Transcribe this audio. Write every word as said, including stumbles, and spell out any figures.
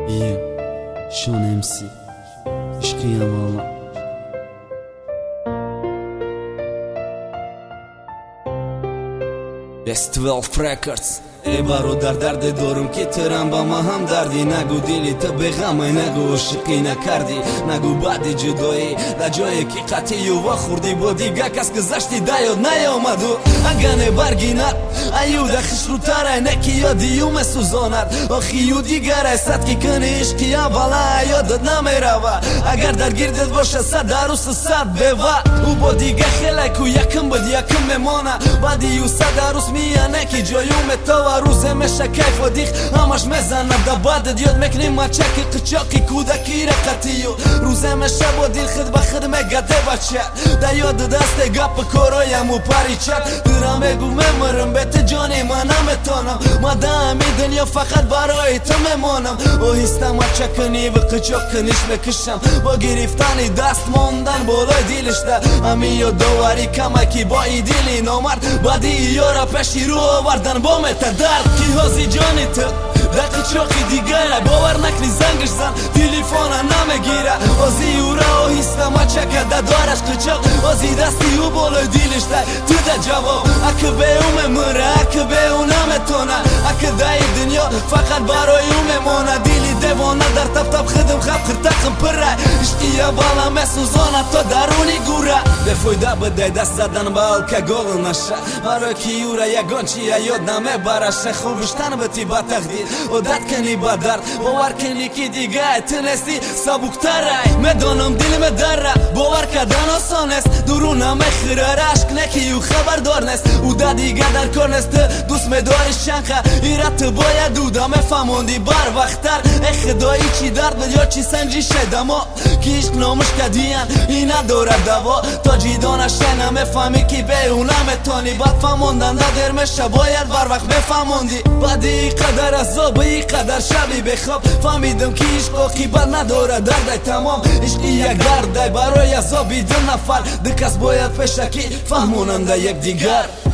Yeah, Sean ام سی عشقیم والا. اس دوازده Records. ای برادر درد دارم که ترم با ما هم دردی. نگو دیلی تو به غمه، نگو عشقی نکردی، نگو بعدی جدایی در جایی که قطعی و خوردی با دیگه کس گذشتی دیاد نیامد و اگه برگیند ایو دخش رو تره نکی یادیو مسوزاند آخیو دیگر ست که کنی عشقی اولا یادت نمیروه. اگر در گردت باشه صد عروس صد بیوه او با دیگه خیلی که یکم بود یکم میمانه بعدی او صد عروس میانه که جایو متوا روزه میشه کیف و دیخ همش میزنه دا بعد یاد میکنیم ما چکی قچاقی کودکی رقتیو روزه میشه با دیل خد بخد میگده بچه دا یاد دست گپ کارایم و پریچت درم بگو میمرم بیت جانی من نمیتونم ما دامی دنیا فقط برای تو میمانم او هستم ما چکنی و قچاق کنیش بکشم با گرفتانی دست موندن بالای دیلش ده امی یا دواری کمکی با ای دیلی نامرد بعدی یارا پشی رو آوردن با مت درد کی هازی جانی تو در قچاقی دیگره باور نکنی زنگش زن تلفون نمیگیره آزی او را و هستم ما چکه ده دارش قچاق آزی دستی او بالای دیلش ده تو ده جواب اکه به او میمره اکه به او نمیتونه اکه دای دنیا فقط برای او میمونه دیلی دیوانه در تب تب خدم خب خرتقم پره عشقی بالا مسوزانه تا درونی گوره بفویده بده دست زدن به که گل نشه برای که یوره یگان چیه یاد نمیبرشه خوبشتن بتی با تقدیر و داد کنی با درد باور کنی که دیگه تنستی سبکتره میدانم دل مدره باور کردن آسان است درونم خیره عشق نکی او خبردار نست او دا دیگه در کار نست دوست میداری شنخه ایرت باید دودا میفهموندی بر وقتر ای خدایی چی درد بد یا چی سنجی شده ما که عشق نامش کدیان این نداره دوا تا جیدانش نمیفهمی که به او نمیتونی بعد فهموندن در میشه باید بر وقت بفهموندی بعد ای قدر عذاب ای قدر شبی بخواب فهمیدم که عشق عاقبت نداره درد تمام عشقی یک درد برای عذابی دو نفر دو کس باید پیشه که فهموننده یک دیگر